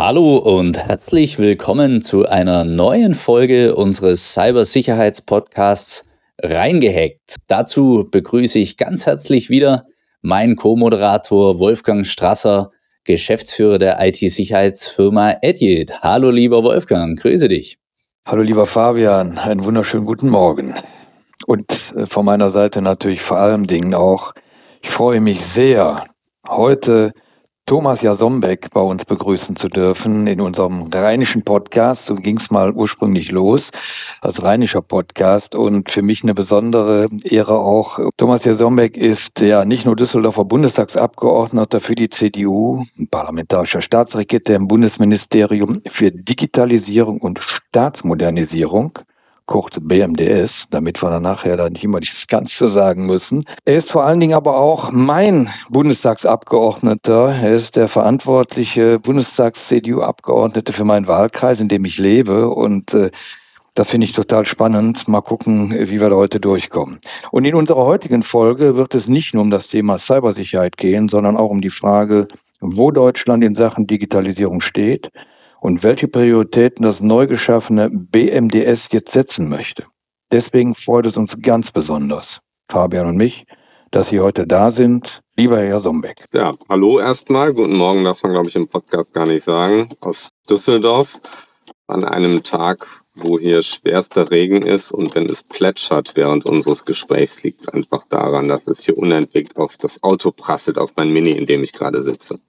Hallo und herzlich willkommen zu einer neuen Folge unseres Cybersicherheitspodcasts Reingehackt. Dazu begrüße ich ganz herzlich wieder meinen Co-Moderator Wolfgang Strasser, Geschäftsführer der IT-Sicherheitsfirma Edit. Hallo lieber Wolfgang, grüße dich. Hallo lieber Fabian, einen wunderschönen guten Morgen. Und von meiner Seite natürlich vor allem Dingen auch, ich freue mich sehr, heute Thomas Jasombeck bei uns begrüßen zu dürfen in unserem rheinischen Podcast. So ging es mal ursprünglich los als rheinischer Podcast und für mich eine besondere Ehre auch. Thomas Jasombeck ist ja nicht nur Düsseldorfer Bundestagsabgeordneter für die CDU, ein parlamentarischer Staatssekretär im Bundesministerium für Digitalisierung und Staatsmodernisierung, kurz BMDS, damit wir dann nachher dann nicht immer das Ganze sagen müssen. Er ist vor allen Dingen aber auch mein Bundestagsabgeordneter. Er ist der verantwortliche Bundestags-CDU-Abgeordnete für meinen Wahlkreis, in dem ich lebe. Und das finde ich total spannend. Mal gucken, wie wir da heute durchkommen. Und in unserer heutigen Folge wird es nicht nur um das Thema Cybersicherheit gehen, sondern auch um die Frage, wo Deutschland in Sachen Digitalisierung steht und welche Prioritäten das neu geschaffene BMDS jetzt setzen möchte. Deswegen freut es uns ganz besonders, Fabian und mich, dass Sie heute da sind. Lieber Herr Jasombeck. Ja, hallo erstmal. Guten Morgen darf man, glaube ich, im Podcast gar nicht sagen. Aus Düsseldorf an einem Tag, wo hier schwerster Regen ist, und wenn es plätschert während unseres Gesprächs, liegt es einfach daran, dass es hier unentwegt auf das Auto prasselt, auf mein Mini, in dem ich gerade sitze.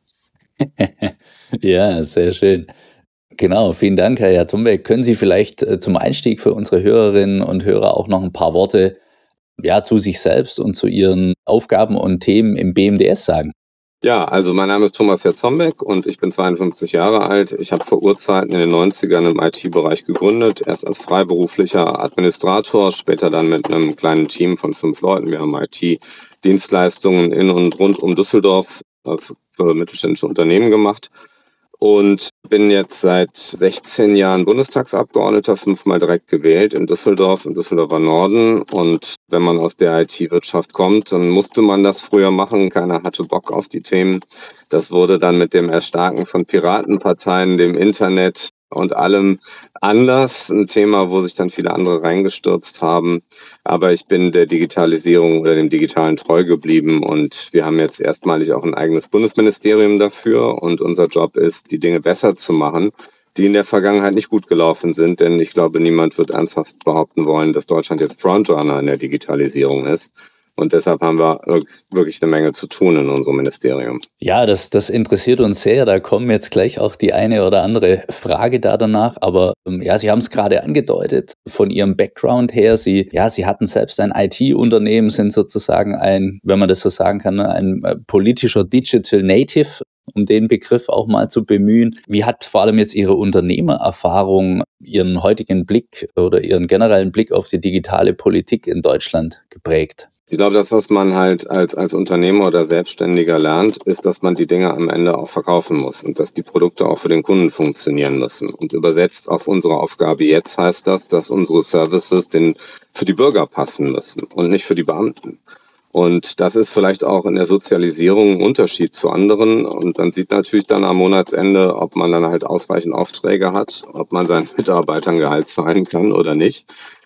Ja, sehr schön. Genau, vielen Dank, Herr Jasombeck. Können Sie vielleicht zum Einstieg für unsere Hörerinnen und Hörer auch noch ein paar Worte zu sich selbst und zu Ihren Aufgaben und Themen im BMDS sagen? Ja, also mein Name ist Thomas Jasombeck und ich bin 52 Jahre alt. Ich habe vor Urzeiten in den 90ern im IT-Bereich gegründet, erst als freiberuflicher Administrator, später dann mit einem kleinen Team von 5 Leuten. Wir haben IT-Dienstleistungen in und rund um Düsseldorf für mittelständische Unternehmen gemacht. Und bin jetzt seit 16 Jahren Bundestagsabgeordneter, 5-mal direkt gewählt in Düsseldorf, im Düsseldorfer Norden. Und wenn man aus der IT-Wirtschaft kommt, dann musste man das früher machen. Keiner hatte Bock auf die Themen. Das wurde dann mit dem Erstarken von Piratenparteien, dem Internet und allem anders. Ein Thema, wo sich dann viele andere reingestürzt haben. Aber ich bin der Digitalisierung oder dem Digitalen treu geblieben. Und wir haben jetzt erstmalig auch ein eigenes Bundesministerium dafür. Und unser Job ist, die Dinge besser zu machen, die in der Vergangenheit nicht gut gelaufen sind. Denn ich glaube, niemand wird ernsthaft behaupten wollen, dass Deutschland jetzt Frontrunner in der Digitalisierung ist. Und deshalb haben wir wirklich eine Menge zu tun in unserem Ministerium. Ja, das interessiert uns sehr. Da kommen jetzt gleich auch die eine oder andere Frage danach. Aber Sie haben es gerade angedeutet, von Ihrem Background her. Sie hatten selbst ein IT-Unternehmen, sind sozusagen ein, wenn man das so sagen kann, ein politischer Digital Native, um den Begriff auch mal zu bemühen. Wie hat vor allem jetzt Ihre Unternehmererfahrung Ihren heutigen Blick oder Ihren generellen Blick auf die digitale Politik in Deutschland geprägt? Ich glaube, das, was man halt als Unternehmer oder Selbstständiger lernt, ist, dass man die Dinge am Ende auch verkaufen muss und dass die Produkte auch für den Kunden funktionieren müssen. Und übersetzt auf unsere Aufgabe jetzt heißt das, dass unsere Services für die Bürger passen müssen und nicht für die Beamten. Und das ist vielleicht auch in der Sozialisierung ein Unterschied zu anderen. Und man sieht natürlich dann am Monatsende, ob man dann halt ausreichend Aufträge hat, ob man seinen Mitarbeitern Gehalt zahlen kann oder nicht.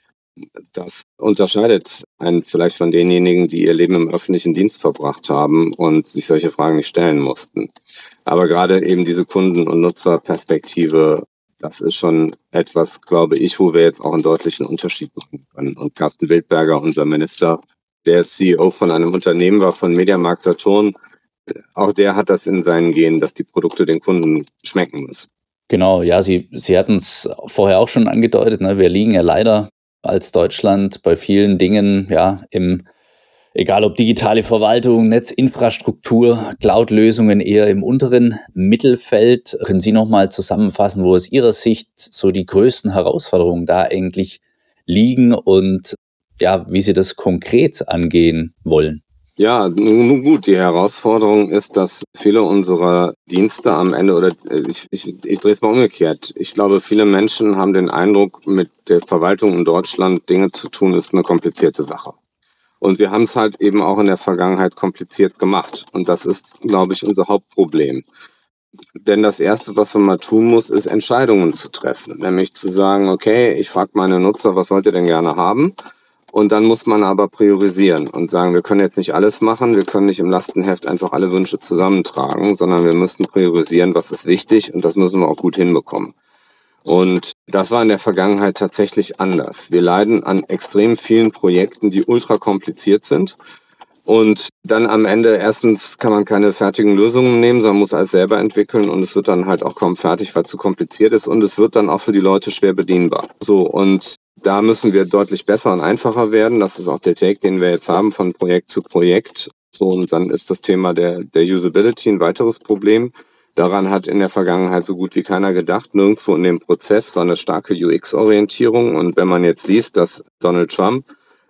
Das unterscheidet einen vielleicht von denjenigen, die ihr Leben im öffentlichen Dienst verbracht haben und sich solche Fragen nicht stellen mussten. Aber gerade eben diese Kunden- und Nutzerperspektive, das ist schon etwas, glaube ich, wo wir jetzt auch einen deutlichen Unterschied machen können. Und Carsten Wildberger, unser Minister, der CEO von einem Unternehmen war, von Mediamarkt Saturn, auch der hat das in seinen Genen, dass die Produkte den Kunden schmecken müssen. Genau, ja, Sie hatten es vorher auch schon angedeutet, ne? Wir liegen ja leider als Deutschland bei vielen Dingen, egal ob digitale Verwaltung, Netzinfrastruktur, Cloud-Lösungen eher im unteren Mittelfeld. Können Sie nochmal zusammenfassen, wo aus Ihrer Sicht so die größten Herausforderungen da eigentlich liegen und wie Sie das konkret angehen wollen? Ja, nun gut, die Herausforderung ist, dass viele unserer Dienste am Ende, oder ich drehe es mal umgekehrt. Ich glaube, viele Menschen haben den Eindruck, mit der Verwaltung in Deutschland Dinge zu tun, ist eine komplizierte Sache. Und wir haben es halt eben auch in der Vergangenheit kompliziert gemacht. Und das ist, glaube ich, unser Hauptproblem. Denn das Erste, was man mal tun muss, ist Entscheidungen zu treffen. Nämlich zu sagen, okay, ich frage meine Nutzer, was wollt ihr denn gerne haben? Und dann muss man aber priorisieren und sagen, wir können jetzt nicht alles machen, wir können nicht im Lastenheft einfach alle Wünsche zusammentragen, sondern wir müssen priorisieren, was ist wichtig, und das müssen wir auch gut hinbekommen. Und das war in der Vergangenheit tatsächlich anders. Wir leiden an extrem vielen Projekten, die ultra kompliziert sind. Und dann am Ende, erstens kann man keine fertigen Lösungen nehmen, sondern muss alles selber entwickeln, und es wird dann halt auch kaum fertig, weil es zu kompliziert ist, und es wird dann auch für die Leute schwer bedienbar. So, und da müssen wir deutlich besser und einfacher werden. Das ist auch der Take, den wir jetzt haben von Projekt zu Projekt. So, und dann ist das Thema der Usability ein weiteres Problem. Daran hat in der Vergangenheit so gut wie keiner gedacht. Nirgendwo in dem Prozess war eine starke UX-Orientierung. Und wenn man jetzt liest, dass Donald Trump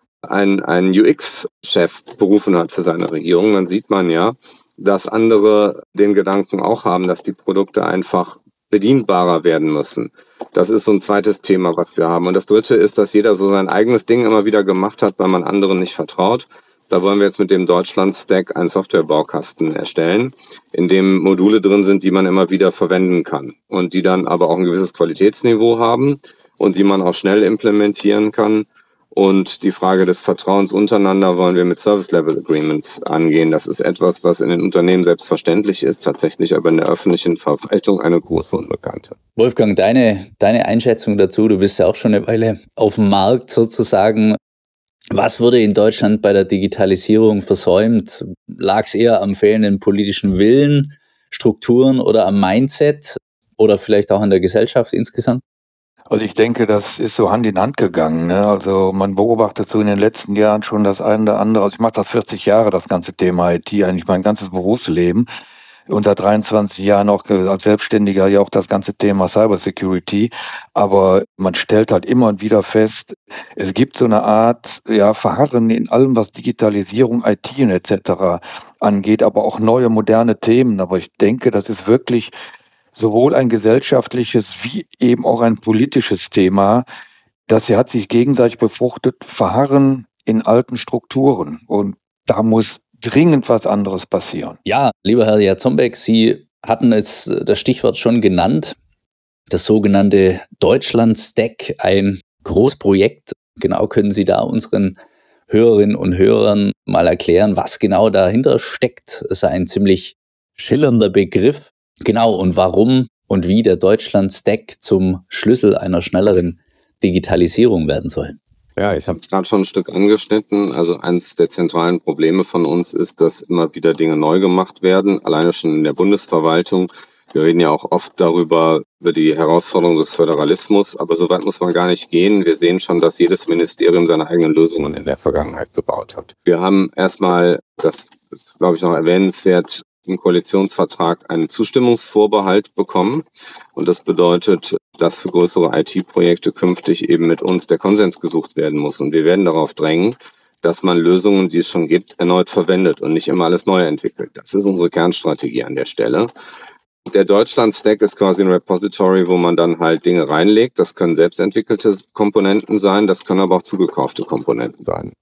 einen UX-Chef berufen hat für seine Regierung, dann sieht man ja, dass andere den Gedanken auch haben, dass die Produkte einfach bedienbarer werden müssen. Das ist so ein zweites Thema, was wir haben. Und das dritte ist, dass jeder so sein eigenes Ding immer wieder gemacht hat, weil man anderen nicht vertraut. Da wollen wir jetzt mit dem Deutschland-Stack einen Softwarebaukasten erstellen, in dem Module drin sind, die man immer wieder verwenden kann und die dann aber auch ein gewisses Qualitätsniveau haben und die man auch schnell implementieren kann. Und die Frage des Vertrauens untereinander wollen wir mit Service-Level-Agreements angehen. Das ist etwas, was in den Unternehmen selbstverständlich ist, tatsächlich aber in der öffentlichen Verwaltung eine große Unbekannte. Wolfgang, deine Einschätzung dazu, du bist ja auch schon eine Weile auf dem Markt sozusagen. Was wurde in Deutschland bei der Digitalisierung versäumt? Lag es eher am fehlenden politischen Willen, Strukturen oder am Mindset oder vielleicht auch an der Gesellschaft insgesamt? Also ich denke, das ist so Hand in Hand gegangen. Ne? Also man beobachtet so in den letzten Jahren schon das eine oder andere. Also ich mache das 40 Jahre, das ganze Thema IT, eigentlich mein ganzes Berufsleben. Und seit 23 Jahren auch als Selbstständiger ja auch das ganze Thema Cybersecurity. Aber man stellt halt immer und wieder fest, es gibt so eine Art Verharren in allem, was Digitalisierung, IT und etc. angeht, aber auch neue, moderne Themen. Aber ich denke, das ist wirklich sowohl ein gesellschaftliches wie eben auch ein politisches Thema. Das hat sich gegenseitig befruchtet, Verharren in alten Strukturen. Und da muss dringend was anderes passieren. Ja, lieber Herr Jarzombeck, Sie hatten das Stichwort schon genannt, das sogenannte Deutschland-Stack, ein Großprojekt. Genau, können Sie da unseren Hörerinnen und Hörern mal erklären, was genau dahinter steckt? Das ist ein ziemlich schillernder Begriff. Genau, und warum und wie der Deutschland-Stack zum Schlüssel einer schnelleren Digitalisierung werden soll. Ja, ich habe es gerade schon ein Stück angeschnitten. Also eins der zentralen Probleme von uns ist, dass immer wieder Dinge neu gemacht werden, alleine schon in der Bundesverwaltung. Wir reden ja auch oft über die Herausforderung des Föderalismus, aber so weit muss man gar nicht gehen. Wir sehen schon, dass jedes Ministerium seine eigenen Lösungen in der Vergangenheit gebaut hat. Wir haben erstmal, das ist, glaube ich, noch erwähnenswert, im Koalitionsvertrag einen Zustimmungsvorbehalt bekommen. Und das bedeutet, dass für größere IT-Projekte künftig eben mit uns der Konsens gesucht werden muss. Und wir werden darauf drängen, dass man Lösungen, die es schon gibt, erneut verwendet und nicht immer alles neu entwickelt. Das ist unsere Kernstrategie an der Stelle. Der Deutschland-Stack ist quasi ein Repository, wo man dann halt Dinge reinlegt. Das können selbstentwickelte Komponenten sein, das können aber auch zugekaufte Komponenten sein.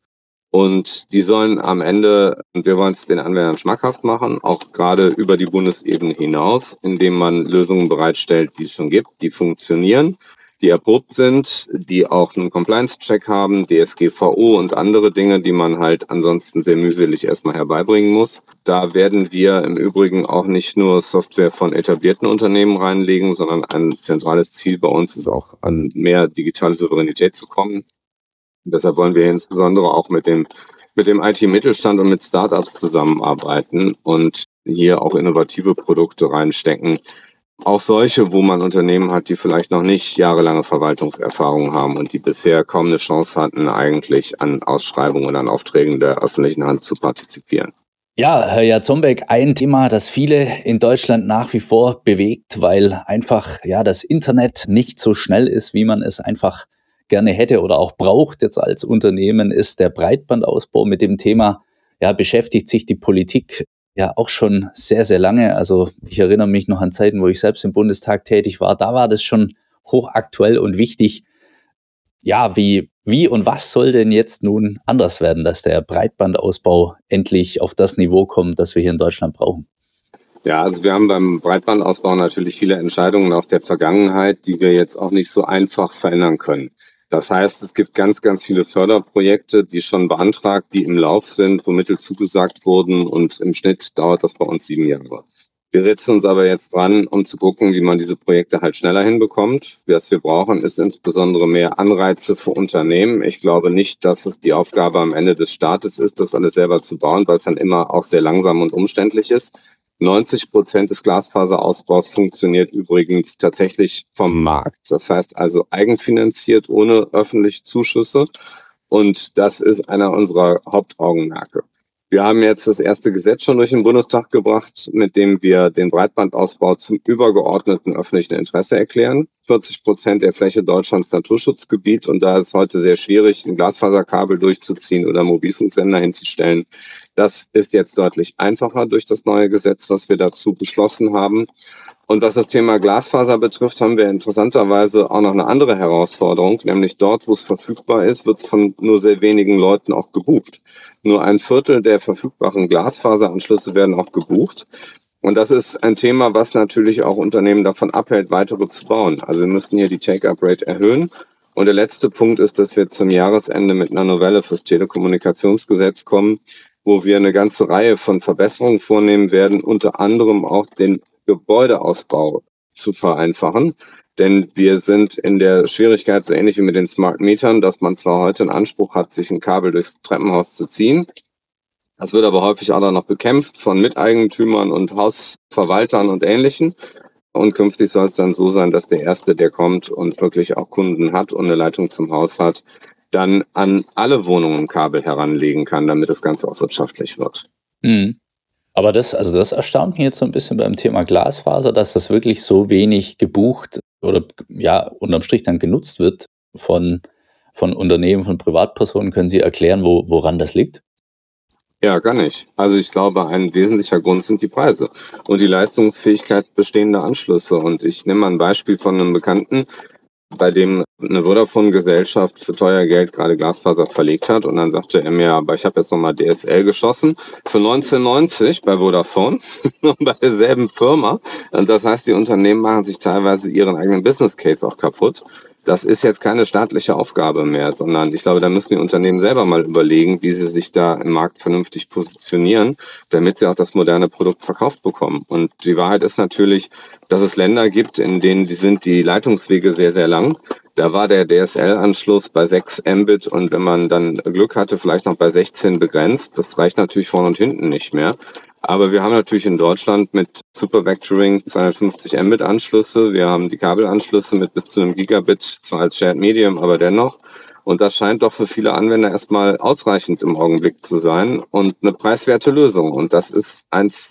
Und die sollen am Ende, und wir wollen es den Anwendern schmackhaft machen, auch gerade über die Bundesebene hinaus, indem man Lösungen bereitstellt, die es schon gibt, die funktionieren, die erprobt sind, die auch einen Compliance-Check haben, DSGVO und andere Dinge, die man halt ansonsten sehr mühselig erstmal herbeibringen muss. Da werden wir im Übrigen auch nicht nur Software von etablierten Unternehmen reinlegen, sondern ein zentrales Ziel bei uns ist auch, an mehr digitale Souveränität zu kommen. Und deshalb wollen wir insbesondere auch mit dem IT-Mittelstand und mit Startups zusammenarbeiten und hier auch innovative Produkte reinstecken. Auch solche, wo man Unternehmen hat, die vielleicht noch nicht jahrelange Verwaltungserfahrung haben und die bisher kaum eine Chance hatten, eigentlich an Ausschreibungen und an Aufträgen der öffentlichen Hand zu partizipieren. Ja, Herr Jarzombeck, ein Thema, das viele in Deutschland nach wie vor bewegt, weil einfach das Internet nicht so schnell ist, wie man es einfach gerne hätte oder auch braucht jetzt als Unternehmen, ist der Breitbandausbau. Mit dem Thema beschäftigt sich die Politik ja auch schon sehr, sehr lange. Also ich erinnere mich noch an Zeiten, wo ich selbst im Bundestag tätig war. Da war das schon hochaktuell und wichtig. Ja, wie und was soll denn jetzt nun anders werden, dass der Breitbandausbau endlich auf das Niveau kommt, das wir hier in Deutschland brauchen? Ja, also wir haben beim Breitbandausbau natürlich viele Entscheidungen aus der Vergangenheit, die wir jetzt auch nicht so einfach verändern können. Das heißt, es gibt ganz, ganz viele Förderprojekte, die schon beantragt, die im Lauf sind, wo Mittel zugesagt wurden, und im Schnitt dauert das bei uns 7 Jahre. Wir setzen uns aber jetzt dran, um zu gucken, wie man diese Projekte halt schneller hinbekommt. Was wir brauchen, ist insbesondere mehr Anreize für Unternehmen. Ich glaube nicht, dass es die Aufgabe am Ende des Staates ist, das alles selber zu bauen, weil es dann immer auch sehr langsam und umständlich ist. 90% des Glasfaserausbaus funktioniert übrigens tatsächlich vom Markt. Das heißt also eigenfinanziert, ohne öffentliche Zuschüsse. Und das ist einer unserer Hauptaugenmerke. Wir haben jetzt das erste Gesetz schon durch den Bundestag gebracht, mit dem wir den Breitbandausbau zum übergeordneten öffentlichen Interesse erklären. 40% der Fläche Deutschlands Naturschutzgebiet, und da ist heute sehr schwierig, ein Glasfaserkabel durchzuziehen oder Mobilfunksender hinzustellen. Das ist jetzt deutlich einfacher durch das neue Gesetz, was wir dazu beschlossen haben. Und was das Thema Glasfaser betrifft, haben wir interessanterweise auch noch eine andere Herausforderung, nämlich dort, wo es verfügbar ist, wird es von nur sehr wenigen Leuten auch gebucht. Nur 1/4 der verfügbaren Glasfaseranschlüsse werden auch gebucht. Und das ist ein Thema, was natürlich auch Unternehmen davon abhält, weitere zu bauen. Also wir müssen hier die Take-up-Rate erhöhen. Und der letzte Punkt ist, dass wir zum Jahresende mit einer Novelle fürs Telekommunikationsgesetz kommen, wo wir eine ganze Reihe von Verbesserungen vornehmen werden, unter anderem auch den Gebäudeausbau zu vereinfachen. Denn wir sind in der Schwierigkeit so ähnlich wie mit den Smart Metern, dass man zwar heute einen Anspruch hat, sich ein Kabel durchs Treppenhaus zu ziehen. Das wird aber häufig auch noch bekämpft von Miteigentümern und Hausverwaltern und Ähnlichen. Und künftig soll es dann so sein, dass der Erste, der kommt und wirklich auch Kunden hat und eine Leitung zum Haus hat, dann an alle Wohnungen Kabel heranlegen kann, damit das Ganze auch wirtschaftlich wird. Mhm. Aber das erstaunt mich jetzt so ein bisschen beim Thema Glasfaser, dass das wirklich so wenig gebucht oder ja, unterm Strich dann genutzt wird von Unternehmen, von Privatpersonen. Können Sie erklären, woran das liegt? Ja, gar nicht. Also ich glaube, ein wesentlicher Grund sind die Preise und die Leistungsfähigkeit bestehender Anschlüsse. Und ich nehme mal ein Beispiel von einem Bekannten, bei dem eine Vodafone-Gesellschaft für teuer Geld gerade Glasfaser verlegt hat. Und dann sagte er mir, aber ich habe jetzt nochmal DSL geschossen für 19,90 bei Vodafone und bei derselben Firma. Und das heißt, die Unternehmen machen sich teilweise ihren eigenen Business Case auch kaputt. Das ist jetzt keine staatliche Aufgabe mehr, sondern ich glaube, da müssen die Unternehmen selber mal überlegen, wie sie sich da im Markt vernünftig positionieren, damit sie auch das moderne Produkt verkauft bekommen. Und die Wahrheit ist natürlich, dass es Länder gibt, in denen die Leitungswege sehr, sehr lang. Da war der DSL-Anschluss bei 6 Mbit und wenn man dann Glück hatte, vielleicht noch bei 16 begrenzt. Das reicht natürlich vorne und hinten nicht mehr. Aber wir haben natürlich in Deutschland mit Super Vectoring 250 Mbit Anschlüsse. Wir haben die Kabelanschlüsse mit bis zu einem Gigabit, zwar als Shared Medium, aber dennoch. Und das scheint doch für viele Anwender erstmal ausreichend im Augenblick zu sein und eine preiswerte Lösung. Und das ist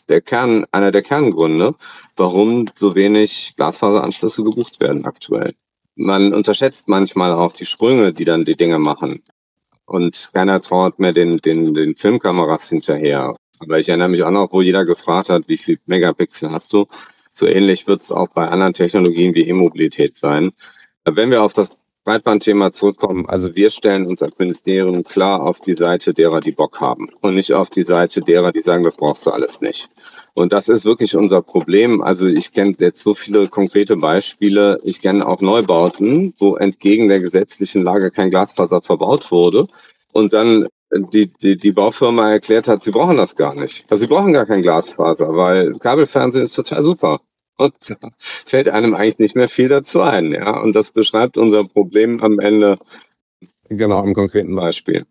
einer der Kerngründe, warum so wenig Glasfaseranschlüsse gebucht werden aktuell. Man unterschätzt manchmal auch die Sprünge, die dann die Dinge machen. Und keiner traut mehr den Filmkameras hinterher. Aber ich erinnere mich auch noch, wo jeder gefragt hat, wie viel Megapixel hast du? So ähnlich wird es auch bei anderen Technologien wie E-Mobilität sein. Wenn wir auf das Breitbandthema zurückkommen, also wir stellen uns als Ministerium klar auf die Seite derer, die Bock haben und nicht auf die Seite derer, die sagen, das brauchst du alles nicht. Und das ist wirklich unser Problem. Also ich kenne jetzt so viele konkrete Beispiele. Ich kenne auch Neubauten, wo entgegen der gesetzlichen Lage kein Glasfaser verbaut wurde. Und dann die Baufirma erklärt hat, sie brauchen das gar nicht. Also sie brauchen gar kein Glasfaser, weil Kabelfernsehen ist total super. Und da fällt einem eigentlich nicht mehr viel dazu ein. Ja? Und das beschreibt unser Problem am Ende genau im konkreten Beispiel.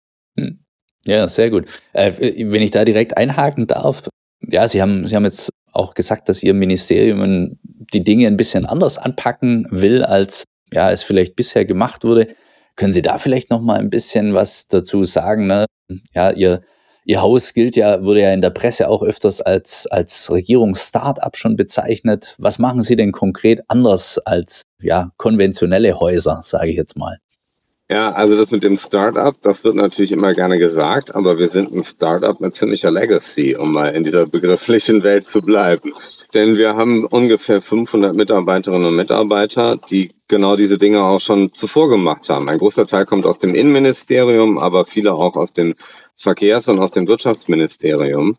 Ja, sehr gut. Wenn ich da direkt einhaken darf, ja, Sie haben jetzt auch gesagt, dass Ihr Ministerium die Dinge ein bisschen anders anpacken will, als ja, es vielleicht bisher gemacht wurde. Können Sie da vielleicht noch mal ein bisschen was dazu sagen? Ne? Ja, Ihr Haus wurde ja in der Presse auch öfters als Regierungs-Startup schon bezeichnet. Was machen Sie denn konkret anders als ja, konventionelle Häuser, sage ich jetzt mal? Ja, also das mit dem Startup, das wird natürlich immer gerne gesagt, aber wir sind ein Startup mit ziemlicher Legacy, um mal in dieser begrifflichen Welt zu bleiben. Denn wir haben ungefähr 500 Mitarbeiterinnen und Mitarbeiter, die genau diese Dinge auch schon zuvor gemacht haben. Ein großer Teil kommt aus dem Innenministerium, aber viele auch aus dem Verkehrs- und aus dem Wirtschaftsministerium.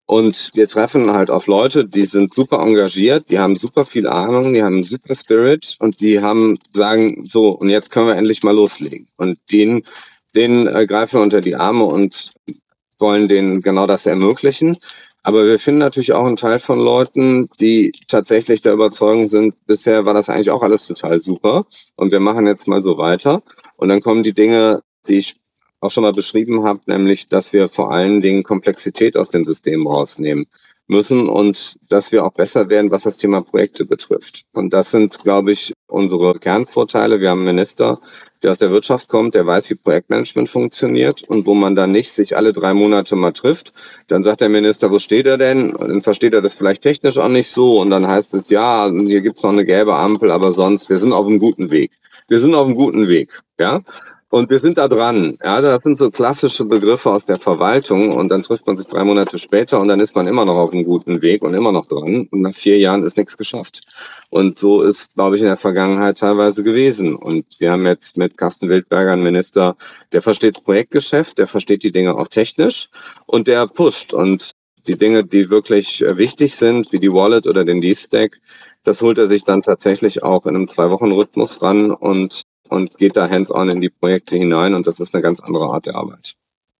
Und wir treffen halt auf Leute, die sind super engagiert, die haben super viel Ahnung, die haben einen super Spirit und die sagen, so, und jetzt können wir endlich mal loslegen. Und denen greifen wir unter die Arme und wollen denen genau das ermöglichen. Aber wir finden natürlich auch einen Teil von Leuten, die tatsächlich der Überzeugung sind, bisher war das eigentlich auch alles total super und wir machen jetzt mal so weiter. Und dann kommen die Dinge, die ich auch schon mal beschrieben habe, nämlich, dass wir vor allen Dingen Komplexität aus dem System rausnehmen müssen und dass wir auch besser werden, was das Thema Projekte betrifft. Und das sind, glaube ich, unsere Kernvorteile. Wir haben einen Minister, der aus der Wirtschaft kommt, der weiß, wie Projektmanagement funktioniert und wo man dann nicht sich alle 3 Monate mal trifft. Dann sagt der Minister, wo steht er denn? Und dann versteht er das vielleicht technisch auch nicht so und dann heißt es, ja, hier gibt's noch eine gelbe Ampel, aber sonst, wir sind auf einem guten Weg. Wir sind auf einem guten Weg, ja. Und wir sind da dran. Ja, das sind so klassische Begriffe aus der Verwaltung und dann trifft man sich 3 Monate später und dann ist man immer noch auf einem guten Weg und immer noch dran und nach 4 Jahren ist nichts geschafft. Und so ist, glaube ich, in der Vergangenheit teilweise gewesen. Und wir haben jetzt mit Carsten Wildberger einen Minister, der versteht das Projektgeschäft, der versteht die Dinge auch technisch und der pusht. Und die Dinge, die wirklich wichtig sind, wie die Wallet oder den D-Stack, das holt er sich dann tatsächlich auch in einem 2-Wochen-Rhythmus ran und geht da hands-on in die Projekte hinein und das ist eine ganz andere Art der Arbeit.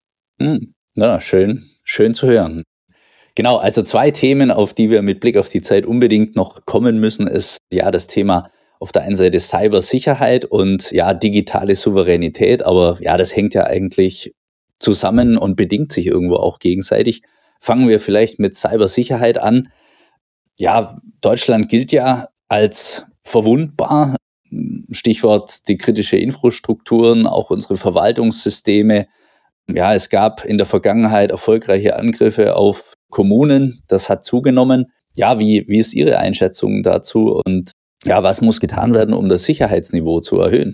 Ja, schön zu hören. Genau, also 2 Themen, auf die wir mit Blick auf die Zeit unbedingt noch kommen müssen, ist ja das Thema auf der einen Seite Cybersicherheit und ja digitale Souveränität, aber ja, das hängt ja eigentlich zusammen und bedingt sich irgendwo auch gegenseitig. Fangen wir vielleicht mit Cybersicherheit an. Ja, Deutschland gilt ja als verwundbar. Stichwort die kritische Infrastrukturen, auch unsere Verwaltungssysteme. Ja, es gab in der Vergangenheit erfolgreiche Angriffe auf Kommunen. Das hat zugenommen. Ja, wie ist Ihre Einschätzung dazu? Und ja, was muss getan werden, um das Sicherheitsniveau zu erhöhen?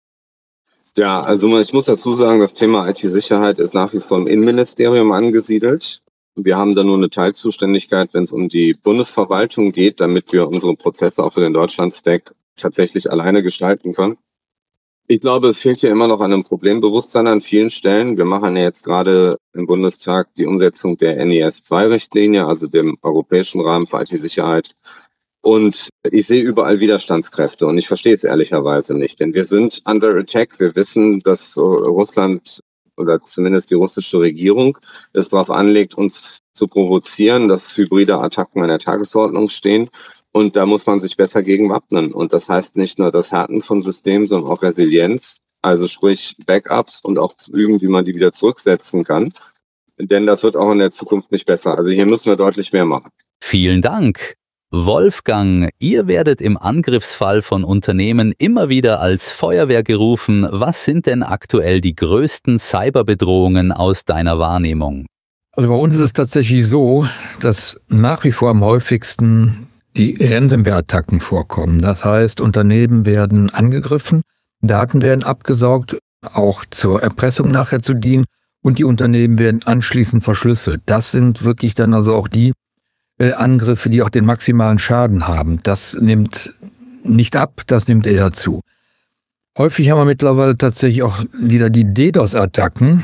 Ja, also ich muss dazu sagen, das Thema IT-Sicherheit ist nach wie vor im Innenministerium angesiedelt. Wir haben da nur eine Teilzuständigkeit, wenn es um die Bundesverwaltung geht, damit wir unsere Prozesse auch für den Deutschland-Stack tatsächlich alleine gestalten können. Ich glaube, es fehlt hier immer noch an einem Problembewusstsein an vielen Stellen. Wir machen ja jetzt gerade im Bundestag die Umsetzung der NIS-2-Richtlinie, also dem europäischen Rahmen für IT-Sicherheit. Und ich sehe überall Widerstandskräfte und ich verstehe es ehrlicherweise nicht, denn wir sind under attack. Wir wissen, dass Russland oder zumindest die russische Regierung es darauf anlegt, uns zu provozieren, dass hybride Attacken an der Tagesordnung stehen. Und da muss man sich besser gegen wappnen. Und das heißt nicht nur das Härten von Systemen, sondern auch Resilienz, also sprich Backups und auch zu üben, wie man die wieder zurücksetzen kann. Denn das wird auch in der Zukunft nicht besser. Also hier müssen wir deutlich mehr machen. Vielen Dank. Wolfgang, ihr werdet im Angriffsfall von Unternehmen immer wieder als Feuerwehr gerufen. Was sind denn aktuell die größten Cyberbedrohungen aus deiner Wahrnehmung? Also bei uns ist es tatsächlich so, dass nach wie vor am häufigsten die Ransomware-Attacken vorkommen. Das heißt, Unternehmen werden angegriffen, Daten werden abgesaugt, auch zur Erpressung nachher zu dienen und die Unternehmen werden anschließend verschlüsselt. Das sind wirklich dann also auch die Angriffe, die auch den maximalen Schaden haben. Das nimmt nicht ab, das nimmt eher zu. Häufig haben wir mittlerweile tatsächlich auch wieder die DDoS-Attacken,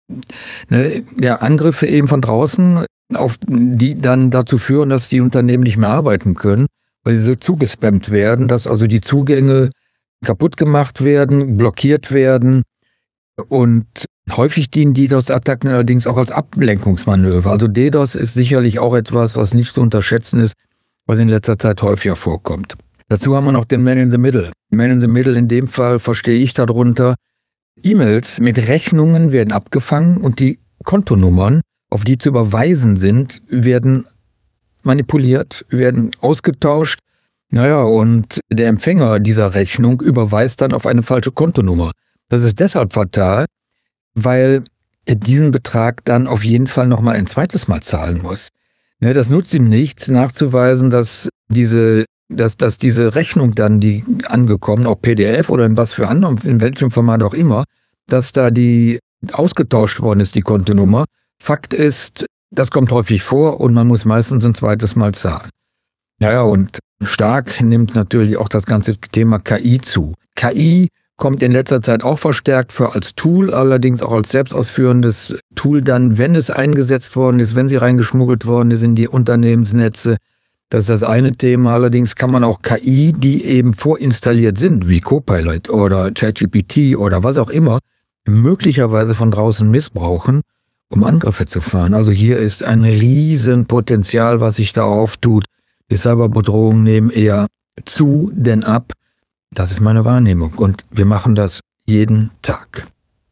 Angriffe eben von draußen, auf die dann dazu führen, dass die Unternehmen nicht mehr arbeiten können, weil sie so zugespammt werden, dass also die Zugänge kaputt gemacht werden, blockiert werden und häufig dienen DDoS-Attacken allerdings auch als Ablenkungsmanöver. Also DDoS ist sicherlich auch etwas, was nicht zu unterschätzen ist, was in letzter Zeit häufiger vorkommt. Dazu haben wir noch den Man in the Middle. Man in the Middle, in dem Fall verstehe ich darunter, E-Mails mit Rechnungen werden abgefangen und die Kontonummern, auf die zu überweisen sind, werden manipuliert, werden ausgetauscht. Und der Empfänger dieser Rechnung überweist dann auf eine falsche Kontonummer. Das ist deshalb fatal, weil er diesen Betrag dann auf jeden Fall nochmal ein zweites Mal zahlen muss. Das nutzt ihm nichts, nachzuweisen, dass diese Rechnung dann, die angekommen, auch PDF oder in was für anderem, in welchem Format auch immer, dass da die ausgetauscht worden ist, die Kontonummer. Fakt ist, das kommt häufig vor und man muss meistens ein zweites Mal zahlen. Und stark nimmt natürlich auch das ganze Thema KI zu. KI kommt in letzter Zeit auch verstärkt für als Tool, allerdings auch als selbstausführendes Tool dann, wenn es eingesetzt worden ist, wenn sie reingeschmuggelt worden ist in die Unternehmensnetze. Das ist das eine Thema. Allerdings kann man auch KI, die eben vorinstalliert sind, wie Copilot oder ChatGPT oder was auch immer, möglicherweise von draußen missbrauchen, um Angriffe zu fahren. Also hier ist ein Riesenpotenzial, was sich da auftut. Die Cyberbedrohungen nehmen eher zu denn ab. Das ist meine Wahrnehmung und wir machen das jeden Tag.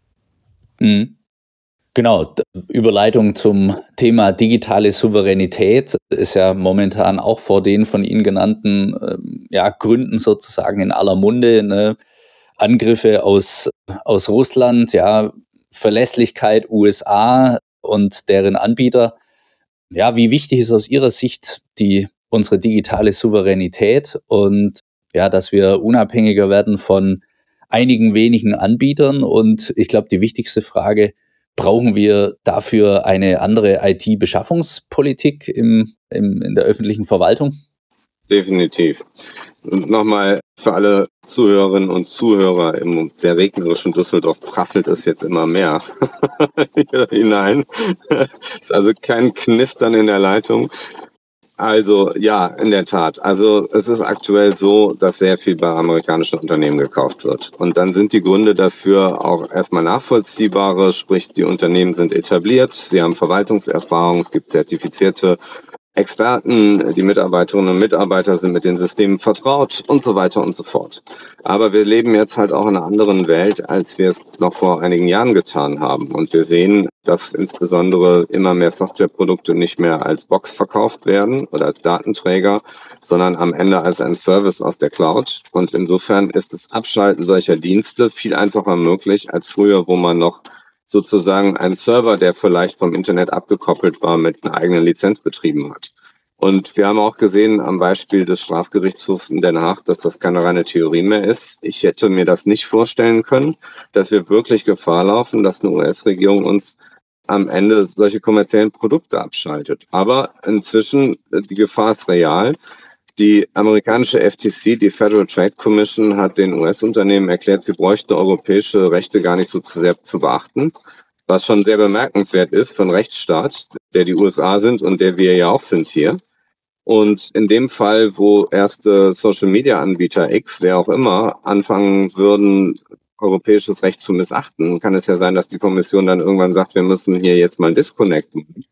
Mhm. Genau, Überleitung zum Thema digitale Souveränität ist ja momentan auch vor den von Ihnen genannten Gründen sozusagen in aller Munde. Ne? Angriffe aus Russland, ja, Verlässlichkeit USA und deren Anbieter. Ja, wie wichtig ist aus Ihrer Sicht unsere digitale Souveränität und ja, dass wir unabhängiger werden von einigen wenigen Anbietern? Und ich glaube, die wichtigste Frage, brauchen wir dafür eine andere IT-Beschaffungspolitik in der öffentlichen Verwaltung? Definitiv. Und nochmal für alle Zuhörerinnen und Zuhörer, im sehr regnerischen Düsseldorf prasselt es jetzt immer mehr hier hinein. Ist also kein Knistern in der Leitung. Also ja, in der Tat. Also es ist aktuell so, dass sehr viel bei amerikanischen Unternehmen gekauft wird. Und dann sind die Gründe dafür auch erstmal nachvollziehbare, sprich die Unternehmen sind etabliert, sie haben Verwaltungserfahrung, es gibt zertifizierte Experten, die Mitarbeiterinnen und Mitarbeiter sind mit den Systemen vertraut und so weiter und so fort. Aber wir leben jetzt halt auch in einer anderen Welt, als wir es noch vor einigen Jahren getan haben. Und wir sehen, dass insbesondere immer mehr Softwareprodukte nicht mehr als Box verkauft werden oder als Datenträger, sondern am Ende als ein Service aus der Cloud. Und insofern ist das Abschalten solcher Dienste viel einfacher möglich als früher, wo man noch sozusagen einen Server, der vielleicht vom Internet abgekoppelt war, mit einer eigenen Lizenz betrieben hat. Und wir haben auch gesehen am Beispiel des Strafgerichtshofs in Den Haag, dass das keine reine Theorie mehr ist. Ich hätte mir das nicht vorstellen können, dass wir wirklich Gefahr laufen, dass eine US-Regierung uns am Ende solche kommerziellen Produkte abschaltet. Aber inzwischen, die Gefahr ist real. Die amerikanische FTC, die Federal Trade Commission, hat den US-Unternehmen erklärt, sie bräuchten europäische Rechte gar nicht so zu sehr zu beachten, was schon sehr bemerkenswert ist für einen Rechtsstaat, der die USA sind und der wir ja auch sind hier. Und in dem Fall, wo erste Social-Media-Anbieter X, wer auch immer, anfangen würden, europäisches Recht zu missachten, kann es ja sein, dass die Kommission dann irgendwann sagt, wir müssen hier jetzt mal einen Disconnect machen.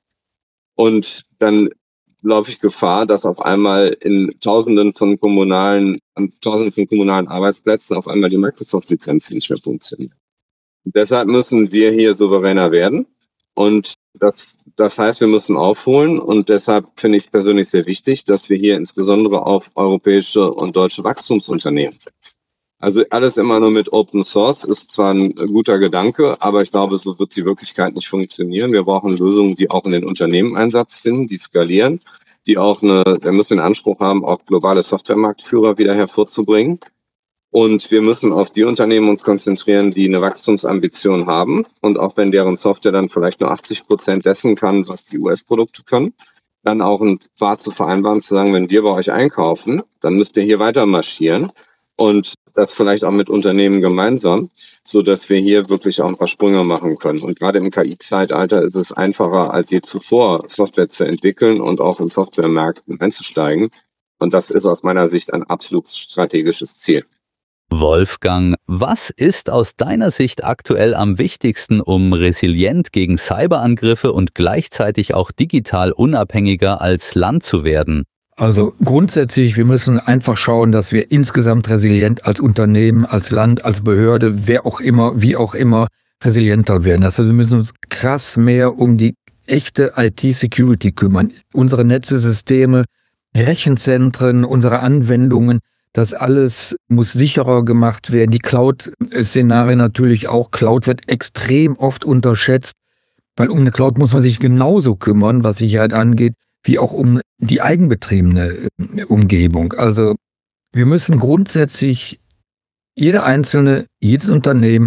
Und dann laufe ich Gefahr, dass auf einmal in Tausenden von kommunalen Arbeitsplätzen auf einmal die Microsoft-Lizenzen nicht mehr funktionieren. Und deshalb müssen wir hier souveräner werden. Und das heißt, wir müssen aufholen. Und deshalb finde ich es persönlich sehr wichtig, dass wir hier insbesondere auf europäische und deutsche Wachstumsunternehmen setzen. Also alles immer nur mit Open Source ist zwar ein guter Gedanke, aber ich glaube, so wird die Wirklichkeit nicht funktionieren. Wir brauchen Lösungen, die auch in den Unternehmen Einsatz finden, die skalieren, die auch wir müssen den Anspruch haben, auch globale Softwaremarktführer wieder hervorzubringen. Und wir müssen auf die Unternehmen uns konzentrieren, die eine Wachstumsambition haben. Und auch wenn deren Software dann vielleicht nur 80% dessen kann, was die US-Produkte können, dann auch einen Pfad zu vereinbaren, zu sagen, wenn wir bei euch einkaufen, dann müsst ihr hier weiter marschieren. Und das vielleicht auch mit Unternehmen gemeinsam, so dass wir hier wirklich auch ein paar Sprünge machen können. Und gerade im KI-Zeitalter ist es einfacher als je zuvor, Software zu entwickeln und auch in Softwaremärkten einzusteigen. Und das ist aus meiner Sicht ein absolut strategisches Ziel. Wolfgang, was ist aus deiner Sicht aktuell am wichtigsten, um resilient gegen Cyberangriffe und gleichzeitig auch digital unabhängiger als Land zu werden? Also grundsätzlich, wir müssen einfach schauen, dass wir insgesamt resilient als Unternehmen, als Land, als Behörde, wer auch immer, wie auch immer, resilienter werden. Also wir müssen uns krass mehr um die echte IT-Security kümmern. Unsere Netzesysteme, Rechenzentren, unsere Anwendungen, das alles muss sicherer gemacht werden. Die Cloud-Szenarien natürlich auch. Cloud wird extrem oft unterschätzt, weil um eine Cloud muss man sich genauso kümmern, was Sicherheit angeht, wie auch um die eigenbetriebene Umgebung. Also wir müssen grundsätzlich jeder Einzelne, jedes Unternehmen,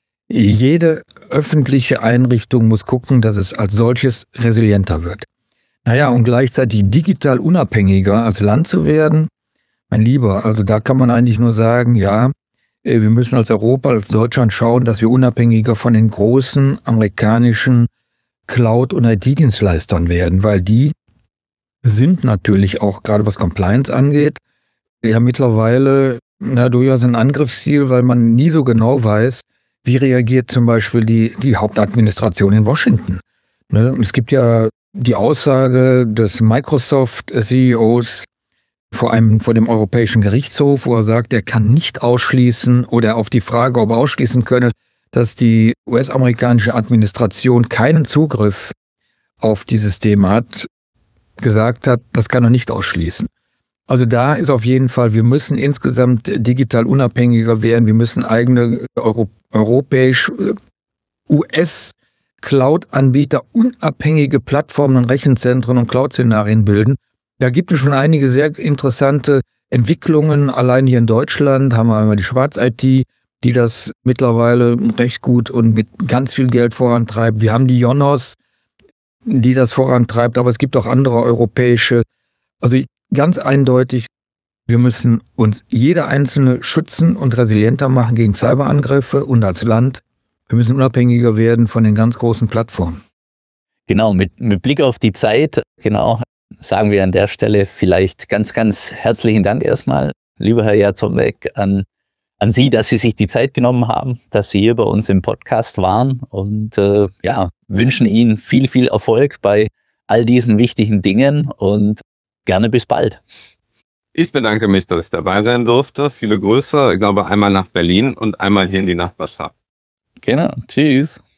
jede öffentliche Einrichtung muss gucken, dass es als solches resilienter wird. Naja, und gleichzeitig digital unabhängiger als Land zu werden, mein Lieber, also da kann man eigentlich nur sagen, ja, Wir müssen als Europa, als Deutschland schauen, dass wir unabhängiger von den großen amerikanischen Cloud- und IT-Dienstleistern werden, weil die sind natürlich auch, gerade was Compliance angeht, ja mittlerweile durchaus ein Angriffsziel, weil man nie so genau weiß, wie reagiert zum Beispiel die Hauptadministration in Washington. Es gibt ja die Aussage des Microsoft-CEOs vor dem Europäischen Gerichtshof, wo er sagt, er kann nicht ausschließen oder auf die Frage, ob er ausschließen könne, dass die US-amerikanische Administration keinen Zugriff auf die Systeme hat, gesagt hat, das kann er nicht ausschließen. Also da ist auf jeden Fall, wir müssen insgesamt digital unabhängiger werden, wir müssen eigene europäische US-Cloud-Anbieter unabhängige Plattformen und Rechenzentren und Cloud-Szenarien bilden. Da gibt es schon einige sehr interessante Entwicklungen. Allein hier in Deutschland haben wir einmal die Schwarz-IT, die das mittlerweile recht gut und mit ganz viel Geld vorantreibt. Wir haben die Ionos, die das vorantreibt, aber es gibt auch andere europäische. Also ganz eindeutig, wir müssen uns jeder Einzelne schützen und resilienter machen gegen Cyberangriffe und als Land. Wir müssen unabhängiger werden von den ganz großen Plattformen. Genau, mit Blick auf die Zeit, sagen wir an der Stelle vielleicht ganz, ganz herzlichen Dank erstmal, lieber Herr Jarzembek, an Sie, dass Sie sich die Zeit genommen haben, dass Sie hier bei uns im Podcast waren und wünschen Ihnen viel, viel Erfolg bei all diesen wichtigen Dingen und gerne bis bald. Ich bedanke mich, dass ich dabei sein durfte. Viele Grüße, ich glaube einmal nach Berlin und einmal hier in die Nachbarschaft. Genau, tschüss.